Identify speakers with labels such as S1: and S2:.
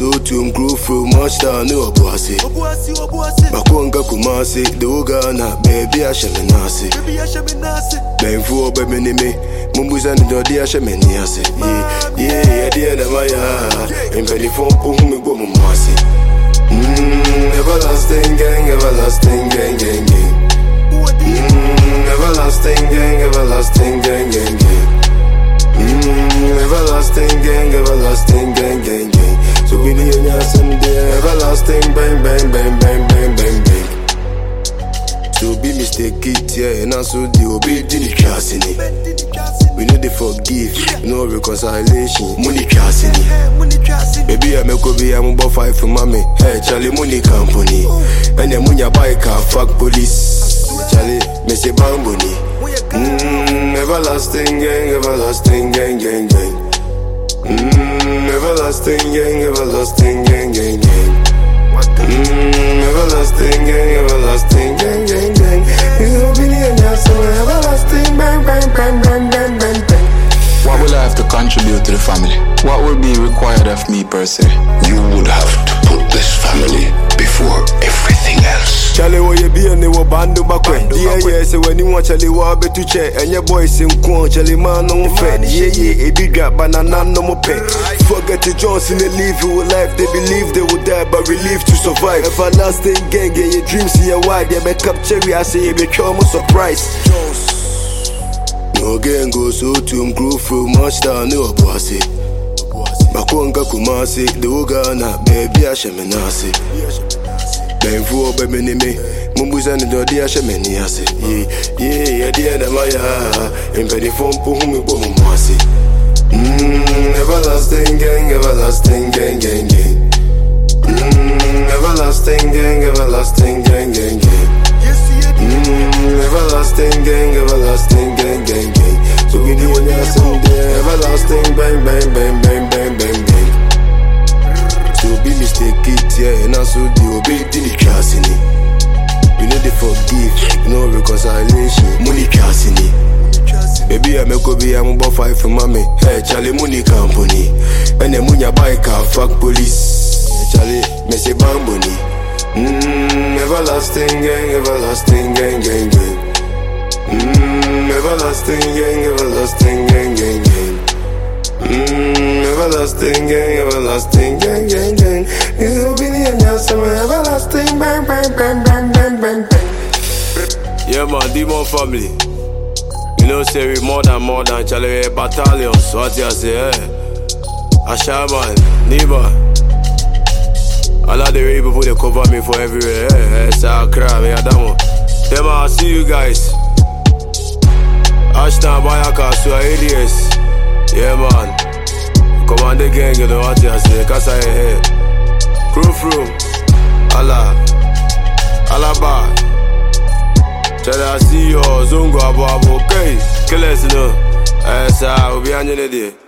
S1: so to grow from much down no obuasi. Bakonga kumasi, the Ugana, baby Ashemenasi. Benfo Beminime, Mumbuzan Dodi Ashemeniasi. Yeah, dear Namaya, and very phone Pumi Bomasi. Everlasting gang, everlasting gang, gang, gang. Everlasting gang, everlasting gang, gang, gang. Everlasting gang, everlasting gang, gang, gang. So we need a Sunday, everlasting bang, bang, bang, bang, bang, bang, bang. So be mistake it, yeah, and also the obey the casini. We need to forgive, no reconciliation. Money casini. Baby, I'm a Kobe, I'm about 5 for mommy. Hey, Charlie, money company. And the money buy car, fuck police. Charlie, me say bamboni. Everlasting gang, everlasting gang, gang, gang. Everlasting gang, everlasting gang, gang, gang. Everlasting gang, everlasting gang, gang, gang. This opinion, yes, everlasting bang, bang, bang, bang, bang, bang, bang.
S2: What will I have to contribute to the family? What will be required of me per se?
S3: You would have to put this family before everything else.
S1: Charlie, what you be and they were bandu bakwe. Yeah, so when you want Charlie, what be to check. And your boys in Kwan, Charlie man no fed. Yeah, a big gap, banana no more pay. Forget the Johnson, they live your life. They believe they will die, but relieve to survive. Everlasting gang, get your dreams see your wide. They make up cherry, I say, you become a surprise. No gang go so to grow from much down no obuasi. Bakonga kumasi, the Ugana, baby Ashemenasi. Benfo Beminime, Mumbuzan Dodi Ashemeniasi. Yeah, dear Namaya, and very phone Pumi Bomasi. Everlasting gang, everlasting gang, gang, gang. Everlasting gang, everlasting gang, gang, gang. Everlasting gang, everlasting gang, gang, gang. So we do a Sunday, everlasting bang, bang, bang, bang, bang, bang, bang. So be mistake it, yeah, and also the obey the casini. We need to forgive, no reconciliation. Money casini. Baby, I'm a Kobe, I'm about 5 for mommy. Hey, Charlie, money company. And the money buy car, fuck police. Charlie, me say bamboni. Everlasting gang, everlasting gang, gang, gang. Everlasting gang, everlasting gang, gang, gang. Everlasting gang, everlasting gang, gang, gang. This opinion, yes, I'm everlasting bang, bang, bang, bang, bang, bang, bang. Yeah, man, Demon family. You know, say we more than Charlie battalions. What you say, eh? Ashaman, Niba. I like the way people they cover me for everywhere. Hey, Sakra, me Adamo. Then I'll see you guys. Ashton Bayaka, Suailius. Yeah, man. Command the gang, you know what you say. Kasa, hey. Crew. Allah. Alaba. Chada, see you. Zungo, Abu, okay. Kill us, you know. I'll be on your day.